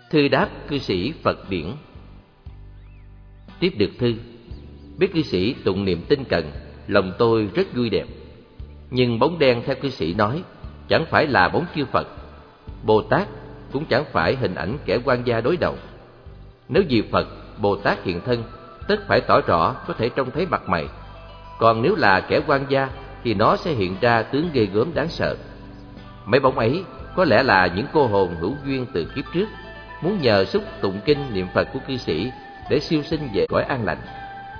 Thư đáp cư sĩ Phật điển. Tiếp được thư, biết cư sĩ tụng niệm tinh cần, lòng tôi rất vui đẹp. Nhưng bóng đen theo cư sĩ nói chẳng phải là bóng chư Phật, Bồ Tát cũng chẳng phải hình ảnh kẻ quan gia đối đầu. Nếu vì Phật, Bồ Tát hiện thân, tất phải tỏ rõ có thể trông thấy mặt mày. Còn nếu là kẻ quan gia thì nó sẽ hiện ra tướng ghê gớm đáng sợ. Mấy bóng ấy có lẽ là những cô hồn hữu duyên từ kiếp trước, muốn nhờ xúc tụng kinh niệm Phật của cư sĩ để siêu sinh về cõi an lành.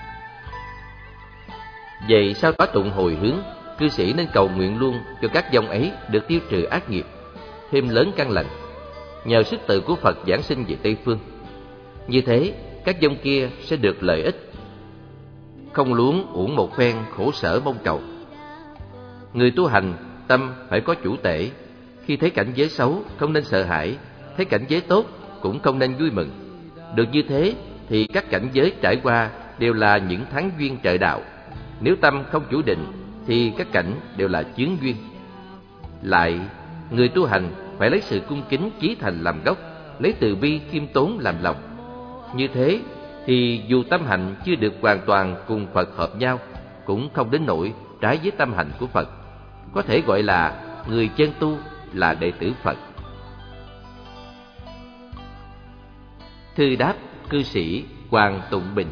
Vậy sau đó tụng hồi hướng, cư sĩ nên cầu nguyện luôn cho các vong ấy được tiêu trừ ác nghiệp, thêm lớn căn lành, nhờ sức tự của Phật giảng sinh về Tây Phương. Như thế, các vong kia sẽ được lợi ích, không luống uổng một phen khổ sở mong cầu. Người tu hành, tâm phải có chủ tể. Khi thấy cảnh giới xấu, không nên sợ hãi. Thấy cảnh giới tốt, cũng không nên vui mừng. Được như thế, thì các cảnh giới trải qua đều là những thắng duyên trợ đạo. Nếu tâm không chủ định, thì các cảnh đều là chướng duyên. Lại, người tu hành phải lấy sự cung kính chí thành làm gốc, lấy từ bi khiêm tốn làm lòng. Như thế, thì dù tâm hạnh chưa được hoàn toàn cùng Phật hợp nhau, cũng không đến nỗi trái với tâm hạnh của Phật. Có thể gọi là người chân tu, là đệ tử Phật. Thư đáp cư sĩ Hoàng Tụng Bình.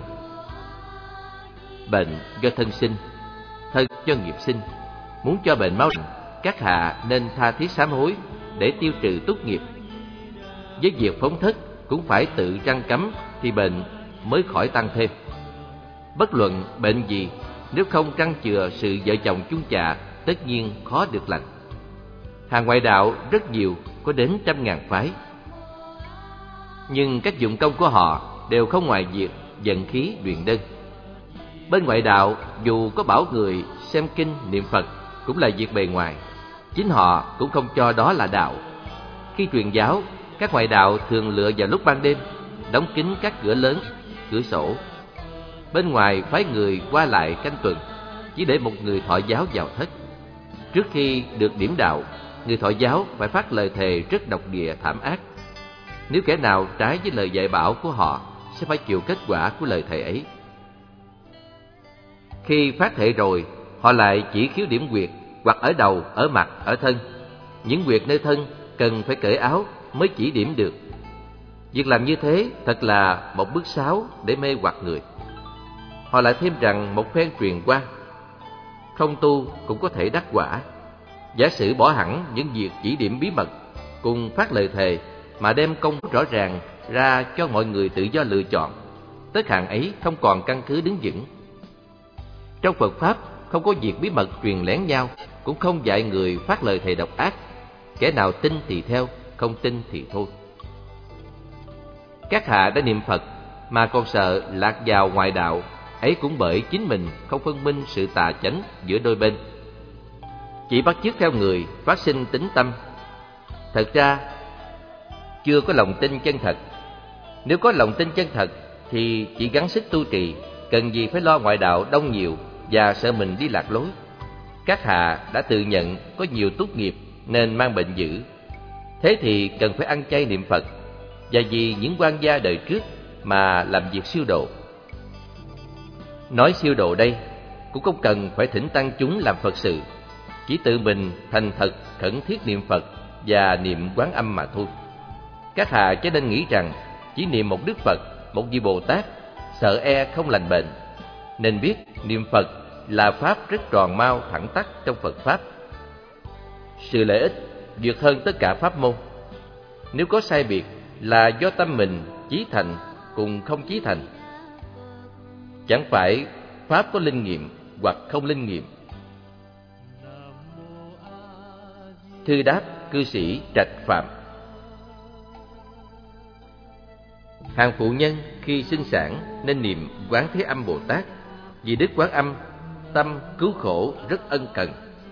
Bệnh do thân sinh, thân do nghiệp sinh. Muốn cho bệnh mau lành, các hạ nên tha thiết sám hối để tiêu trừ túc nghiệp. Với việc phóng thất cũng phải tự răn cấm thì bệnh mới khỏi tăng thêm. Bất luận bệnh gì, nếu không trăn chừa sự vợ chồng chung chạ, tất nhiên khó được lành. Hàng ngoại đạo rất nhiều, có đến 100.000 phái. Nhưng các dụng công của họ đều không ngoài việc vận khí luyện đơn. Bên ngoại đạo, dù có bảo người xem kinh niệm Phật cũng là việc bề ngoài, chính họ cũng không cho đó là đạo. Khi truyền giáo, các ngoại đạo thường lựa vào lúc ban đêm, đóng kín các cửa lớn, cửa sổ. Bên ngoài phái người qua lại canh tuần, chỉ để một người thọ giáo vào thất. Trước khi được điểm đạo, người thọ giáo phải phát lời thề rất độc địa thảm ác. Nếu kẻ nào trái với lời dạy bảo của họ, sẽ phải chịu kết quả của lời thề ấy. Khi phát thệ rồi, họ lại chỉ khiếu điểm huyệt, hoặc ở đầu, ở mặt, ở thân. Những huyệt nơi thân cần phải cởi áo mới chỉ điểm được. Việc làm như thế thật là một bước sáo để mê hoặc người. Họ lại thêm rằng một phen truyền qua, không tu cũng có thể đắc quả. Giả sử bỏ hẳn những việc chỉ điểm bí mật cùng phát lời thề, mà đem công rõ ràng ra cho mọi người tự do lựa chọn, tất hạng ấy không còn căn cứ đứng vững. Trong Phật Pháp không có việc bí mật truyền lén nhau, cũng không dạy người phát lời thề độc ác. Kẻ nào tin thì theo, không tin thì thôi. Các hạ đã niệm Phật mà còn sợ lạc vào ngoại đạo, ấy cũng bởi chính mình không phân minh sự tà chánh giữa đôi bên, chỉ bắt chước theo người, phát sinh tính tâm. Thật ra chưa có lòng tin chân thật. Nếu có lòng tin chân thật thì chỉ gắng sức tu trì, cần gì phải lo ngoại đạo đông nhiều và sợ mình đi lạc lối. Các hạ đã tự nhận có nhiều túc nghiệp nên mang bệnh dữ, thế thì cần phải ăn chay niệm Phật, và vì những quan gia đời trước mà làm việc siêu độ. Nói siêu độ đây cũng không cần phải thỉnh tăng chúng làm Phật sự, chỉ tự mình thành thật khẩn thiết niệm Phật và niệm Quán Âm mà thôi. Các hạ chớ nên nghĩ rằng chỉ niệm một Đức Phật, một vị Bồ Tát, sợ e không lành bệnh. Nên biết niệm Phật là pháp rất tròn mau thẳng tắc trong Phật Pháp. Sự lợi ích vượt hơn tất cả pháp môn. Nếu có sai biệt là do tâm mình chí thành cùng không chí thành. Chẳng phải pháp có linh nghiệm hoặc không linh nghiệm. Thư đáp cư sĩ Trạch Phạm. Hàng phụ nhân khi sinh sản nên niệm Quán Thế Âm Bồ Tát, vì Đức Quán Âm tâm cứu khổ rất ân cần.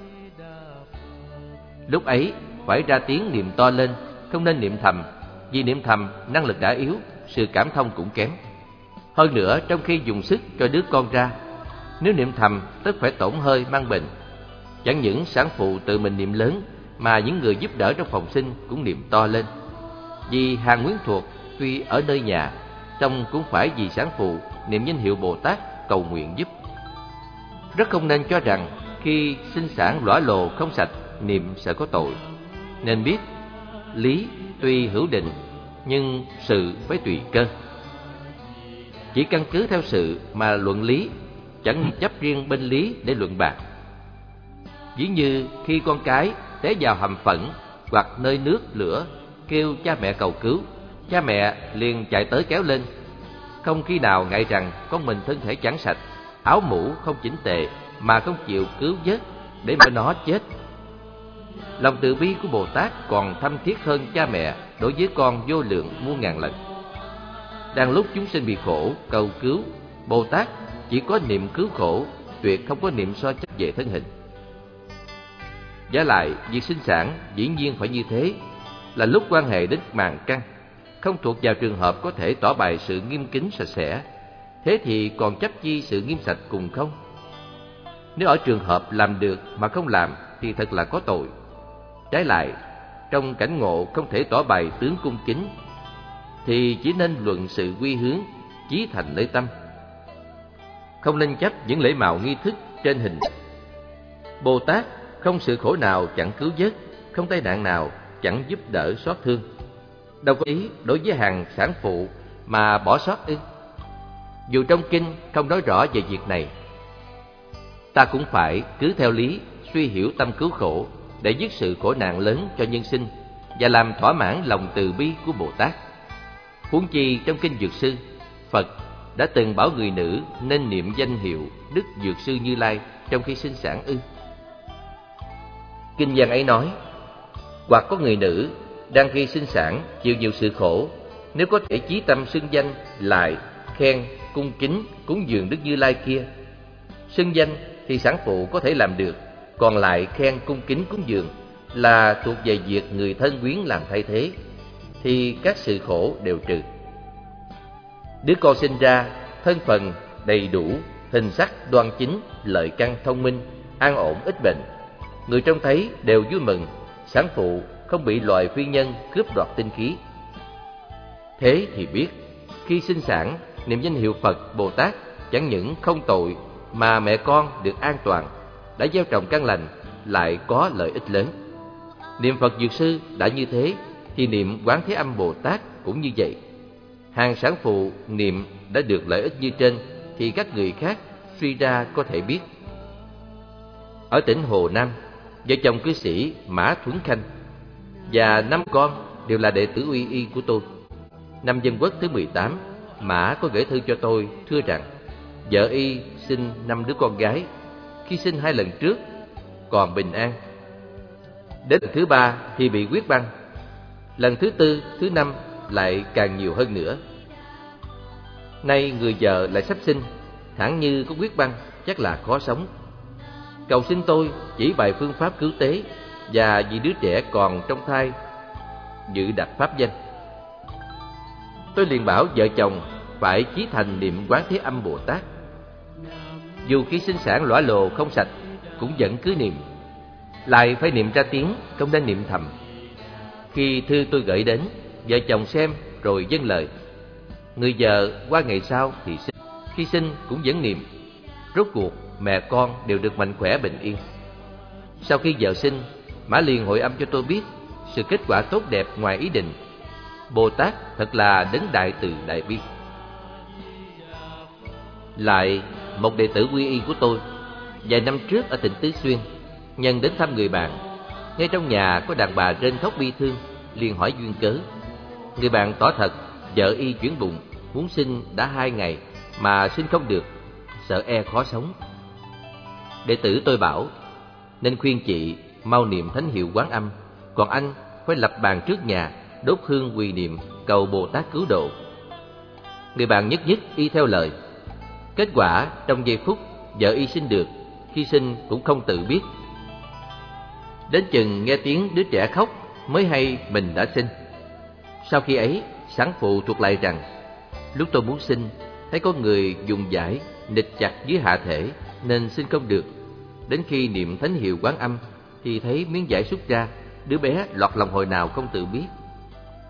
Lúc ấy phải ra tiếng niệm to lên, không nên niệm thầm, vì niệm thầm năng lực đã yếu, sự cảm thông cũng kém. Hơn nữa trong khi dùng sức cho đứa con ra, nếu niệm thầm tất phải tổn hơi mang bệnh. Chẳng những sản phụ tự mình niệm lớn, mà những người giúp đỡ trong phòng sinh cũng niệm to lên. Vì Hàng Nguyễn Thuộc tuy ở nơi nhà, song cũng phải vì sản phụ niệm danh hiệu Bồ Tát cầu nguyện giúp. Rất không nên cho rằng khi sinh sản lõa lồ không sạch niệm sợ có tội. Nên biết lý tuy hữu định, nhưng sự phải tùy cơ. Chỉ căn cứ theo sự mà luận lý, chẳng chấp riêng bên lý để luận bạc. Ví như khi con cái té vào hầm phẫn hoặc nơi nước lửa, kêu cha mẹ cầu cứu, cha mẹ liền chạy tới kéo lên, không khi nào ngại rằng con mình thân thể chẳng sạch, áo mũ không chỉnh tề mà không chịu cứu vớt để mà nó chết. Lòng từ bi của Bồ Tát còn thâm thiết hơn cha mẹ đối với con vô lượng muôn ngàn lần. Đang lúc chúng sinh bị khổ, cầu cứu, Bồ Tát chỉ có niệm cứu khổ, tuyệt không có niệm so chấp về thân hình. Vả lại, việc sinh sản dĩ nhiên phải như thế, là lúc quan hệ đến màng căn, không thuộc vào trường hợp có thể tỏ bày sự nghiêm kính sạch sẽ. Thế thì còn chấp chi sự nghiêm sạch cùng không? Nếu ở trường hợp làm được mà không làm thì thật là có tội. Trái lại, trong cảnh ngộ không thể tỏ bày tướng cung kính thì chỉ nên luận sự quy hướng, chí thành nơi tâm. Không nên chấp những lễ mạo nghi thức trên hình. Bồ Tát không sự khổ nào chẳng cứu vớt, không tai nạn nào chẳng giúp đỡ xót thương. Đâu có ý đối với hàng sản phụ mà bỏ sót ư? Dù trong kinh không nói rõ về việc này, ta cũng phải cứ theo lý suy hiểu tâm cứu khổ để dứt sự khổ nạn lớn cho nhân sinh và làm thỏa mãn lòng từ bi của Bồ Tát. Huống chi trong kinh Dược Sư, Phật đã từng bảo người nữ nên niệm danh hiệu Đức Dược Sư Như Lai trong khi sinh sản ư? Kinh văn ấy nói, hoặc có người nữ đang khi sinh sản chịu nhiều sự khổ, nếu có thể chí tâm xưng danh lại khen cung kính cúng dường Đức Như Lai kia. Xưng danh thì sản phụ có thể làm được, còn lại khen cung kính cúng dường là thuộc về việc người thân quyến làm thay thế, thì các sự khổ đều trừ. Đứa con sinh ra thân phận đầy đủ, hình sắc đoan chính, lợi căn thông minh, an ổn ít bệnh, người trông thấy đều vui mừng, sản phụ không bị loài phi nhân cướp đoạt tinh khí. Thế thì biết khi sinh sản niệm danh hiệu Phật Bồ Tát chẳng những không tội mà mẹ con được an toàn, đã gieo trồng căn lành, lại có lợi ích lớn. Niệm Phật Dược Sư đã như thế thì niệm Quán Thế Âm Bồ Tát cũng như vậy. Hàng sản phụ niệm đã được lợi ích như trên thì các người khác suy ra có thể biết. Ở tỉnh Hồ Nam, vợ chồng cư sĩ Mã Thuấn Khanh và 5 con đều là đệ tử uy y của tôi. Năm Dân Quốc thứ 18, Mã có gửi thư cho tôi thưa rằng vợ y sinh 5 đứa con gái, khi sinh 2 lần trước còn bình an, đến lần thứ 3 thì bị huyết băng, lần thứ 4, thứ 5 lại càng nhiều hơn nữa. Nay người vợ lại sắp sinh, hẳn như có huyết băng, chắc là khó sống. Cầu xin tôi chỉ bài phương pháp cứu tế, và vì đứa trẻ còn trong thai dự đặt pháp danh. Tôi liền bảo vợ chồng phải chí thành niệm Quán Thế Âm Bồ Tát. Dù khi sinh sản lõa lồ không sạch cũng vẫn cứ niệm, lại phải niệm ra tiếng, không nên niệm thầm. Khi thư tôi gửi đến, vợ chồng xem rồi dâng lời. Người vợ qua ngày sau thì sinh, khi sinh cũng vẫn niệm. Rốt cuộc mẹ con đều được mạnh khỏe bình yên. Sau khi vợ sinh, Mã liền hội âm cho tôi biết sự kết quả tốt đẹp ngoài ý định. Bồ Tát thật là đấng đại từ đại bi. Lại một đệ tử quy y của tôi, vài năm trước ở tỉnh Tứ Xuyên, nhân đến thăm người bạn, ngay trong nhà có đàn bà rên khóc bi thương, liền hỏi duyên cớ. Người bạn tỏ thật vợ y chuyển bụng, muốn sinh đã 2 ngày mà sinh không được, sợ e khó sống. Đệ tử tôi bảo nên khuyên chị mau niệm thánh hiệu Quán Âm, còn anh phải lập bàn trước nhà, đốt hương quỳ niệm cầu Bồ Tát cứu độ. Người bạn nhất nhất y theo lời. Kết quả trong giây phút vợ y sinh được, khi sinh cũng không tự biết. Đến chừng nghe tiếng đứa trẻ khóc mới hay mình đã sinh. Sau khi ấy, sản phụ thuật lại rằng lúc tôi muốn sinh, thấy có người dùng vải nịch chặt dưới hạ thể nên sinh không được. Đến khi niệm thánh hiệu Quán Âm thì thấy miếng vải xuất ra, đứa bé lọt lòng hồi nào không tự biết.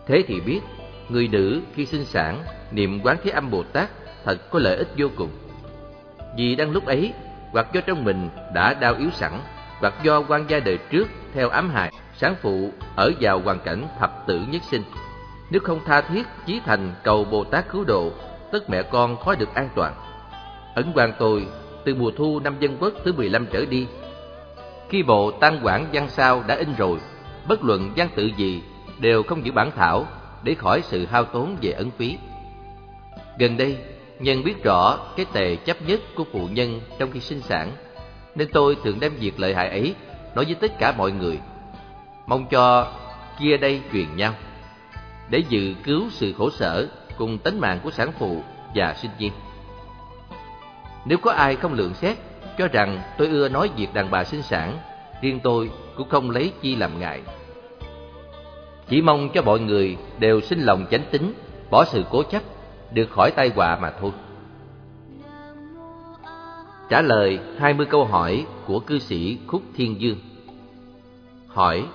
Thế thì biết, người nữ khi sinh sản niệm Quán Thế Âm Bồ Tát thật có lợi ích vô cùng. Vì đang lúc ấy, hoặc do trong mình đã đau yếu sẵn, hoặc do quan gia đời trước theo ám hại, sáng phụ ở vào hoàn cảnh thập tử nhất sinh. Nếu không tha thiết chí thành cầu Bồ Tát cứu độ, tất mẹ con khó được an toàn. Ấn Quang tôi từ mùa thu năm Dân Quốc thứ 15 trở đi, khi bộ Tăng Quảng văn sao đã in rồi, bất luận văn tự gì đều không giữ bản thảo để khỏi sự hao tốn về ấn phí. Gần đây, nhân biết rõ cái tệ chấp nhất của phụ nhân trong khi sinh sản, nên tôi thường đem việc lợi hại ấy nói với tất cả mọi người, mong cho chia đây truyền nhau, để dự cứu sự khổ sở cùng tánh mạng của sản phụ và sinh viên. Nếu có ai không lượng xét, cho rằng tôi ưa nói việc đàn bà sinh sản, riêng tôi cũng không lấy chi làm ngại. Chỉ mong cho mọi người đều sinh lòng chánh tín, bỏ sự cố chấp, được khỏi tai họa mà thôi. Trả lời 20 câu hỏi của cư sĩ Khúc Thiên Dương. Hỏi: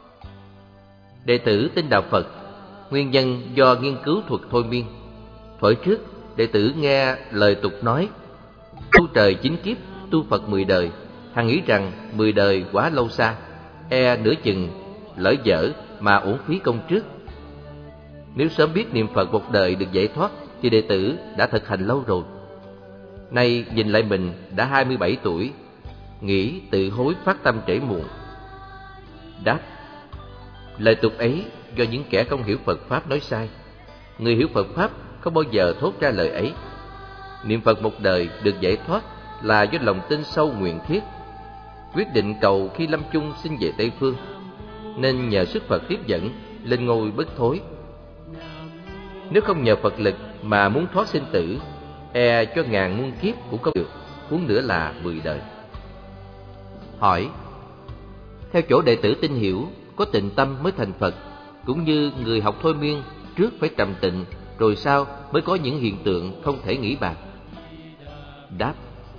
đệ tử tin đạo Phật, nguyên nhân do nghiên cứu thuật thôi miên. Thuở trước, đệ tử nghe lời tục nói tu trời 9 kiếp, tu Phật 10 đời, hằng nghĩ rằng 10 đời quá lâu xa, nửa chừng lỡ dở mà uổng phí công trước. Nếu sớm biết niệm Phật một đời được giải thoát thì đệ tử đã thực hành lâu rồi. Nay nhìn lại mình đã 27 tuổi, nghĩ tự hối phát tâm trễ muộn. Đáp: lời tục ấy do những kẻ không hiểu Phật Pháp nói sai. Người hiểu Phật Pháp không bao giờ thốt ra lời ấy. Niệm Phật một đời được giải thoát là do lòng tin sâu nguyện thiết, quyết định cầu khi lâm chung xin về Tây Phương, nên nhờ sức Phật tiếp dẫn lên ngôi bất thối. Nếu không nhờ Phật lực mà muốn thoát sinh tử, cho ngàn muôn kiếp cũng không được, huống nữa là 10 đời. Hỏi: theo chỗ đệ tử tin hiểu, có tịnh tâm mới thành Phật, cũng như người học thôi miên trước phải trầm tịnh, rồi sau mới có những hiện tượng không thể nghĩ bàn. Đáp: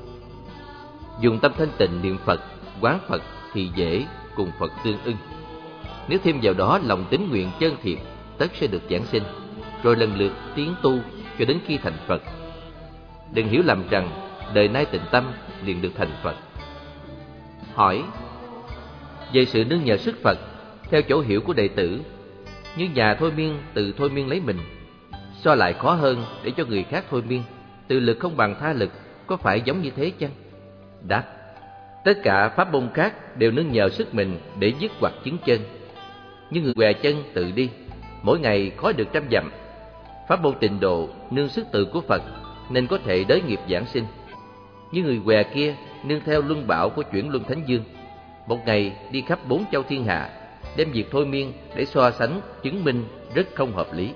dùng tâm thanh tịnh niệm Phật, quán Phật thì dễ cùng Phật tương ưng. Nếu thêm vào đó lòng tín nguyện chân thiện, tất sẽ được giảng sinh, rồi lần lượt tiến tu cho đến khi thành Phật. Đừng hiểu lầm rằng đời nay tịnh tâm liền được thành Phật. Hỏi: về sự nương nhờ sức Phật, theo chỗ hiểu của đệ tử, như nhà thôi miên tự thôi miên lấy mình, so lại khó hơn để cho người khác thôi miên, tự lực không bằng tha lực, có phải giống như thế chăng? Đáp: tất cả pháp môn khác đều nương nhờ sức mình để dứt hoặc chứng chân. Như người què chân tự đi, mỗi ngày khó được 100 dặm. Pháp môn tịnh độ nương sức tự của Phật, nên có thể đới nghiệp giảng sinh. Như người què kia nương theo luân bảo của chuyển luân Thánh Dương, một ngày đi khắp 4 châu thiên hạ, đem việc thôi miên để so sánh chứng minh rất không hợp lý.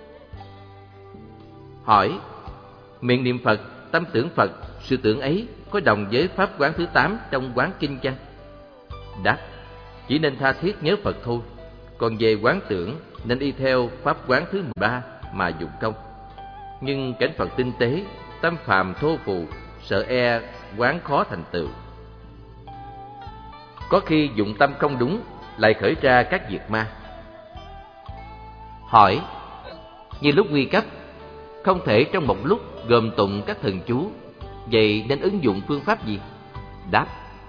Hỏi: miệng niệm Phật, tâm tưởng Phật, sự tưởng ấy có đồng với pháp quán thứ 8 trong quán kinh chăng? Đáp: chỉ nên tha thiết nhớ Phật thôi, còn về quán tưởng nên y theo pháp quán thứ 13 mà dụng công. Nhưng cảnh Phật tinh tế, tâm phàm thô phù, sợ quán khó thành tựu. Có khi dụng tâm không đúng, lại khởi ra các việc ma. Hỏi: như lúc nguy cấp, không thể trong một lúc gồm tụng các thần chú, vậy nên ứng dụng phương pháp gì? Đáp: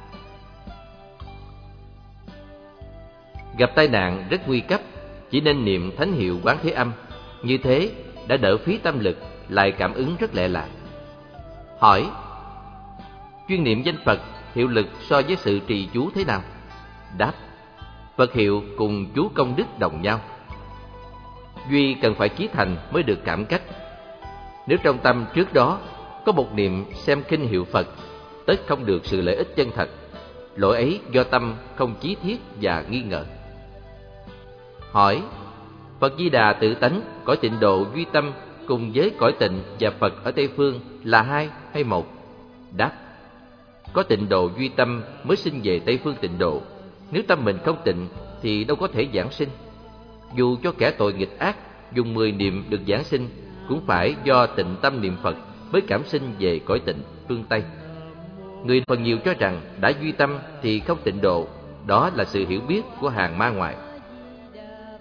gặp tai nạn rất nguy cấp, chỉ nên niệm thánh hiệu Quán Thế Âm, như thế đã đỡ phí tâm lực, lại cảm ứng rất lẹ lạc. Hỏi: chuyên niệm danh Phật hiệu lực so với sự trì chú thế nào? Đáp: Phật hiệu cùng chú công đức đồng nhau, duy cần phải chí thành mới được cảm cách. Nếu trong tâm trước đó có một niệm xem kinh hiệu Phật, tất không được sự lợi ích chân thật. Lỗi ấy do tâm không chí thiết và nghi ngờ. Hỏi: Phật Di Đà tự tánh, cõi tịnh độ duy tâm cùng với cõi tịnh và Phật ở Tây Phương là hai hay một? Đáp: có tịnh độ duy tâm mới sinh về Tây Phương tịnh độ. Nếu tâm mình không tịnh thì đâu có thể giảng sinh. Dù cho kẻ tội nghịch ác dùng 10 niệm được giảng sinh, cũng phải do tịnh tâm niệm Phật mới cảm sinh về cõi tịnh phương Tây. Người phần nhiều cho rằng đã duy tâm thì không tịnh độ, đó là sự hiểu biết của hàng ma ngoại.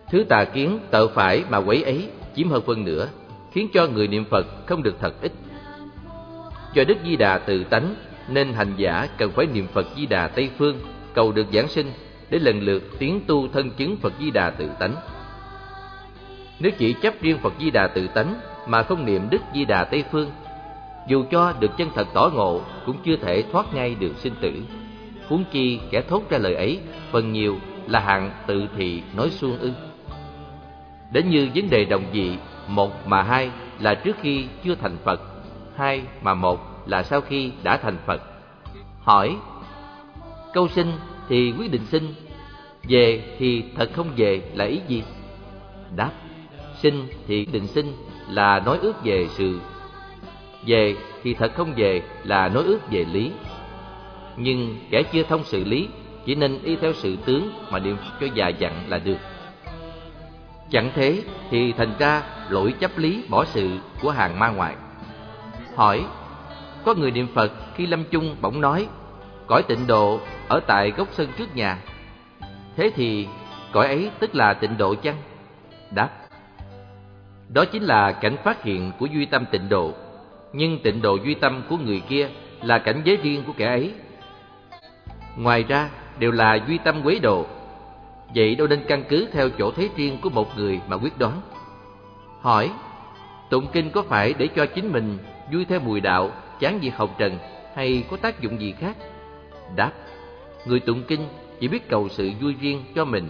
Thứ tà kiến tợ phải mà quấy ấy chiếm hơn phân nửa, khiến cho người niệm Phật không được thật ít. Do Đức Di Đà tự tánh nên hành giả cần phải niệm Phật Di Đà Tây Phương, cầu được giảng sinh để lần lượt tiến tu thân chứng Phật Di Đà tự tánh. Nếu chỉ chấp riêng Phật Di Đà tự tánh mà không niệm Đức Di Đà Tây Phương, dù cho được chân thật tỏ ngộ cũng chưa thể thoát ngay được sinh tử. Huống chi kẻ thốt ra lời ấy phần nhiều là hạng tự thị nói suông ư. Đến như vấn đề đồng dị, một mà hai là trước khi chưa thành Phật, hai mà một là sau khi đã thành Phật. Hỏi: câu sinh thì quyết định sinh, về thì thật không về là ý gì? Đáp: sinh thì quyết định sinh là nói ước về sự, về thì thật không về là nói ước về lý. Nhưng kẻ chưa thông sự lý chỉ nên y theo sự tướng mà niệm cho già dặn là được. Chẳng thế thì thành ra lỗi chấp lý bỏ sự của hàng ma ngoại. Hỏi: có người niệm Phật khi lâm chung bỗng nói cõi Tịnh Độ ở tại góc sân trước nhà, thế thì cõi ấy tức là Tịnh Độ chăng? Đáp: đó chính là cảnh phát hiện của duy tâm Tịnh Độ, nhưng Tịnh Độ duy tâm của người kia là cảnh giới riêng của kẻ ấy. Ngoài ra đều là duy tâm quấy độ. Vậy đâu nên căn cứ theo chỗ thấy riêng của một người mà quyết đoán. Hỏi: tụng kinh có phải để cho chính mình vui theo mùi đạo, chán việc hồng trần, hay có tác dụng gì khác? Đáp: người tụng kinh chỉ biết cầu sự vui riêng cho mình.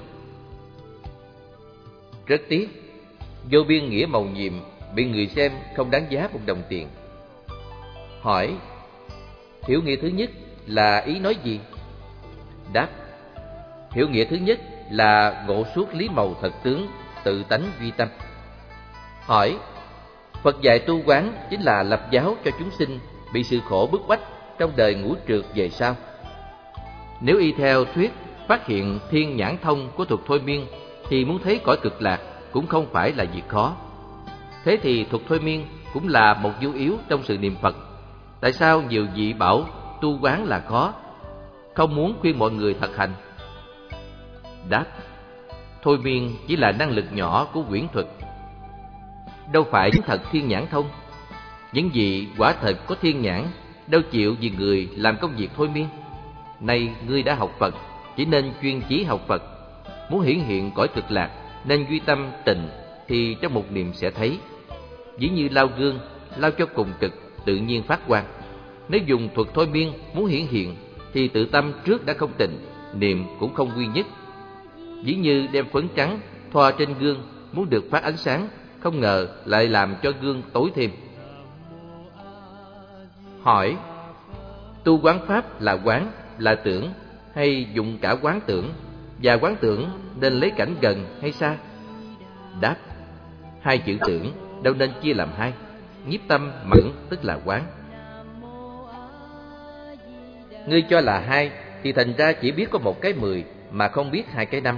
Rất tiếc, vô biên nghĩa mầu nhiệm bị người xem không đáng giá một đồng tiền. Hỏi: hiểu nghĩa thứ nhất là ý nói gì? Đáp: hiểu nghĩa thứ nhất là ngộ suốt lý màu thật tướng, tự tánh duy tâm. Hỏi: Phật dạy tu quán chính là lập giáo cho chúng sinh bị sự khổ bức bách trong đời ngũ trượt về sau. Nếu y theo thuyết phát hiện thiên nhãn thông của thuật thôi miên thì muốn thấy cõi cực lạc cũng không phải là việc khó. Thế thì thuật thôi miên cũng là một dấu yếu trong sự niệm Phật. Tại sao nhiều vị bảo tu quán là khó, không muốn khuyên mọi người thực hành? Đáp: thôi miên chỉ là năng lực nhỏ của quyển thuật, đâu phải chứng thật thiên nhãn thông. Những vị quả thật có thiên nhãn đâu chịu vì người làm công việc thôi miên. Nay ngươi đã học Phật, chỉ nên chuyên chí học Phật. Muốn hiển hiện cõi cực lạc nên duy tâm tịnh, thì trong một niệm sẽ thấy. Ví như lau gương, lau cho cùng cực tự nhiên phát quang. Nếu dùng thuật thôi miên muốn hiển hiện thì tự tâm trước đã không tịnh, niệm cũng không quy nhất. Ví như đem phấn trắng thoa trên gương muốn được phát ánh sáng, không ngờ lại làm cho gương tối thêm. Hỏi: tu quán pháp là quán, là tưởng, hay dùng cả quán tưởng, và quán tưởng nên lấy cảnh gần hay xa? Đáp: hai chữ tưởng đâu nên chia làm hai. Nhiếp tâm mẫn tức là quán. Ngươi cho là hai thì thành ra chỉ biết có một cái 10 mà không biết hai cái 5.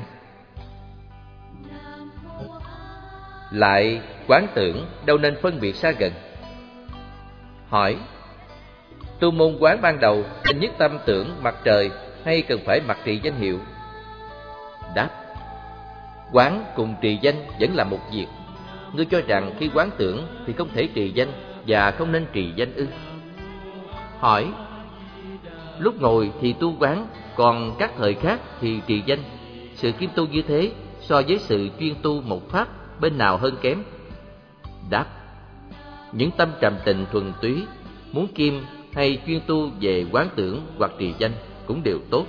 Lại quán tưởng đâu nên phân biệt xa gần. Hỏi: tu môn quán ban đầu nên nhất tâm tưởng mặt trời, hay cần phải mặc trì danh hiệu? Đáp: quán cùng trì danh vẫn là một việc. Ngươi cho rằng khi quán tưởng thì không thể trì danh và không nên trì danh ư? Hỏi: lúc ngồi thì tu quán, còn các thời khác thì trì danh. Sự kiêm tu như thế so với sự chuyên tu một pháp, bên nào hơn kém? Đáp: những tâm trầm tịnh thuần túy, muốn kiêm hay chuyên tu về quán tưởng hoặc trì danh cũng đều tốt.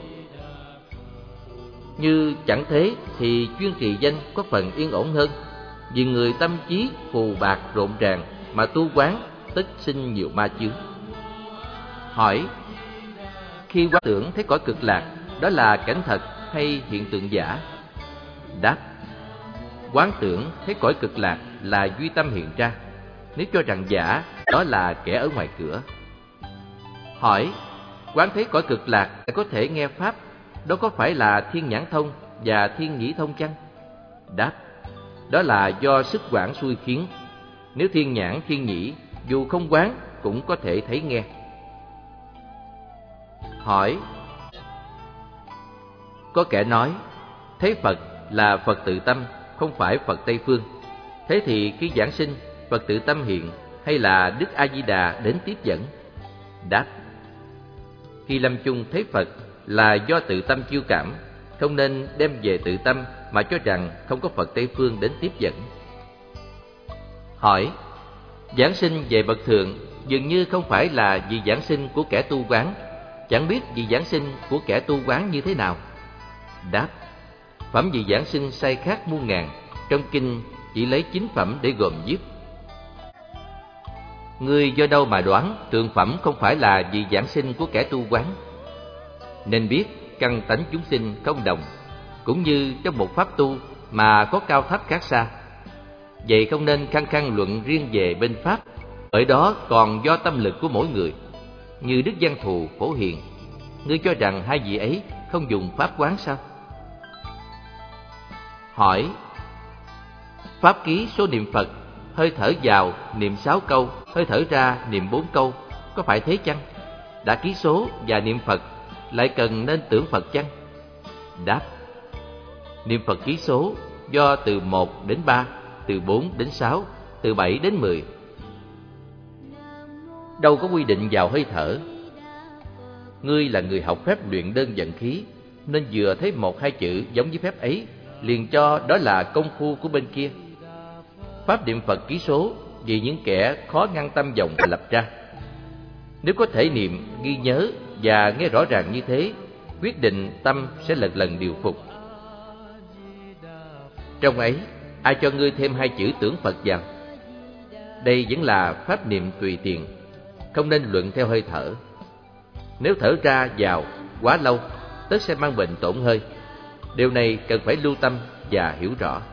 Như chẳng thế thì chuyên trì danh có phần yên ổn hơn, vì người tâm trí phù bạc rộn ràng mà tu quán tất sinh nhiều ma chướng. Hỏi: khi quán tưởng thấy cõi cực lạc, đó là cảnh thật hay hiện tượng giả? Đáp: quán tưởng thấy cõi cực lạc là duy tâm hiện ra. Nếu cho rằng giả, đó là kẻ ở ngoài cửa. Hỏi: quán thấy cõi cực lạc có thể nghe pháp, đó có phải là thiên nhãn thông và thiên nhĩ thông chăng? Đáp: đó là do sức quán xui khiến. Nếu thiên nhãn thiên nhĩ dù không quán cũng có thể thấy nghe. Hỏi: có kẻ nói thấy Phật là Phật tự tâm, không phải Phật Tây Phương. Thế thì khi giảng sinh, Phật tự tâm hiện hay là Đức A Di Đà đến tiếp dẫn? Đáp: khi lâm chung thấy Phật là do tự tâm chiêu cảm, không nên đem về tự tâm mà cho rằng không có Phật Tây Phương đến tiếp dẫn. Hỏi: giảng sinh về bậc thượng dường như không phải là vì giảng sinh của kẻ tu quán, chẳng biết vì giảng sinh của kẻ tu quán như thế nào? Đáp: phẩm vị giảng sinh sai khác muôn ngàn, trong kinh chỉ lấy 9 phẩm để gồm viết. Ngươi do đâu mà đoán thượng phẩm không phải là vì giảng sinh của kẻ tu quán? Nên biết căn tánh chúng sinh không đồng, cũng như trong một pháp tu mà có cao thấp khác xa. Vậy không nên khăng khăng luận riêng về bên pháp, bởi đó còn do tâm lực của mỗi người. Như Đức Văn Thù, Phổ Hiền, ngươi cho rằng hai vị ấy không dùng pháp quán sao? Hỏi: pháp ký số niệm Phật, hơi thở vào niệm 6 câu, hơi thở ra niệm 4 câu, có phải thế chăng? Đã ký số và niệm Phật, lại cần nên tưởng Phật chăng? Đáp: niệm Phật ký số do từ 1 đến 3, từ 4 đến 6, từ 7 đến 10. Đâu có quy định vào hơi thở. Ngươi là người học phép luyện đơn vận khí, nên vừa thấy 1-2 chữ giống với phép ấy, liền cho đó là công phu của bên kia. Pháp niệm Phật ký số vì những kẻ khó ngăn tâm vọng lập ra. Nếu có thể niệm, ghi nhớ và nghe rõ ràng như thế, quyết định tâm sẽ lần lần điều phục. Trong ấy, ai cho ngươi thêm 2 chữ tưởng Phật vào? Đây vẫn là pháp niệm tùy tiện, không nên luận theo hơi thở. Nếu thở ra vào quá lâu, tất sẽ mang bệnh tổn hơi. Điều này cần phải lưu tâm và hiểu rõ.